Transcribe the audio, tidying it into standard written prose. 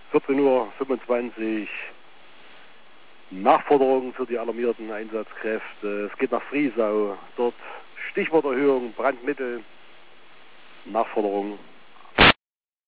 14:25 Uhr. Nachforderungen für die alarmierten Einsatzkräfte. Es geht nach Friesau. Dort Stichworterhöhung, Brandmittel. Nachforderungen